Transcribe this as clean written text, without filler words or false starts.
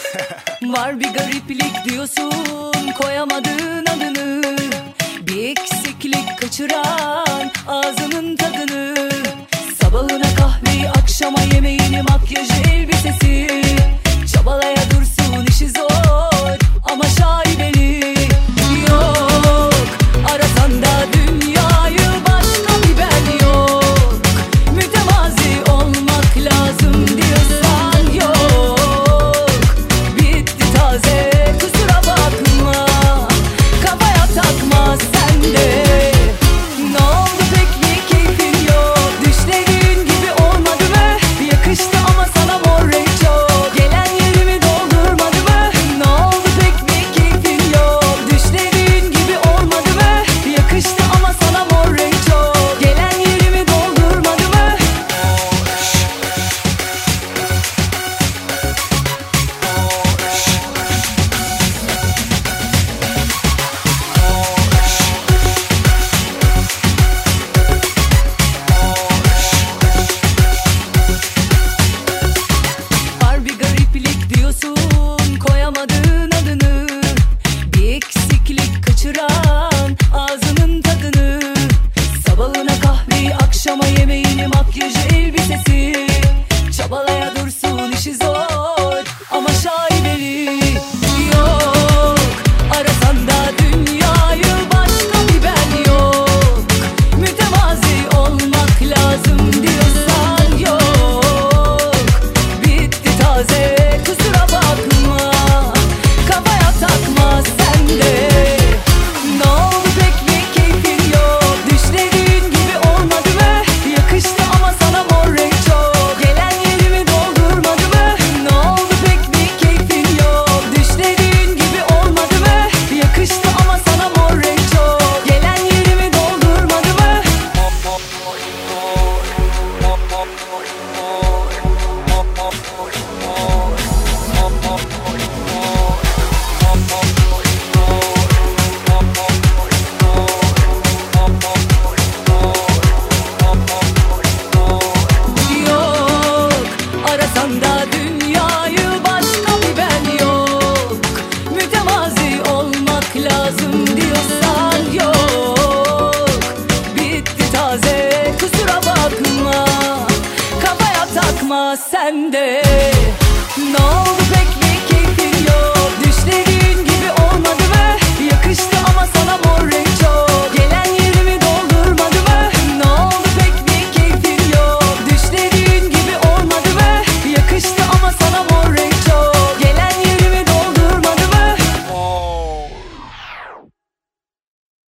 Var bir gariplik diyorsun, koyamadığın adını. Bir eksiklik kaçıran ağzının tadını. Sabahına kahveyi, akşama yemeğini, makyajı, elbisesi. Çabalaya dursun işi zor ama şaibeli. Yok arasan da dünyayı, başka bir ben yok. Mütevazi olmak lazım diyorsan yok. Bitti taze, kusura bakma, kafaya takma sen de. Ne oldu pek mi, keyfin yok? Düşlediğin gibi olmadı mı? Yakıştı ama sana mor renk çok. Gelen yerimi doldurmadı mı? Ne oldu pek mi, keyfin yok? Düşlediğin gibi olmadı mı? Yakıştı ama sana mor renk çok. Gelen yerimi doldurmadı mı? Var bir gariplik diyorsun, koyamadığın adını. Bir eksiklik kaçıran ağzının tadını. Sabahına kahveyi, akşama yemeğini, makyajı, elbisesi. Çabalaya dursun işi zor ama şaibeli. Yok arasan da dünyayı, başka bir ben yok. Mütevazi olmak lazım diyorsan yok. Bitti taze, kusura bakma, kafaya takma sen de. Ne oldu pek mi, keyfin yok? Düşlediğin gibi olmadı mı? Yakıştı ama sana mor renk çok. Gelen yerimi doldurmadı mı? Ne oldu pek mi, keyfin yok? Düşlediğin gibi olmadı mı? Yakıştı ama sana mor renk çok. Gelen yerimi doldurmadı mı? Yok arasan da dünyayı, başka bir ben yok. Mütevazi olmak lazım diyorsan yok. Bitti taze, kusura bakma, kafaya takma sen de. No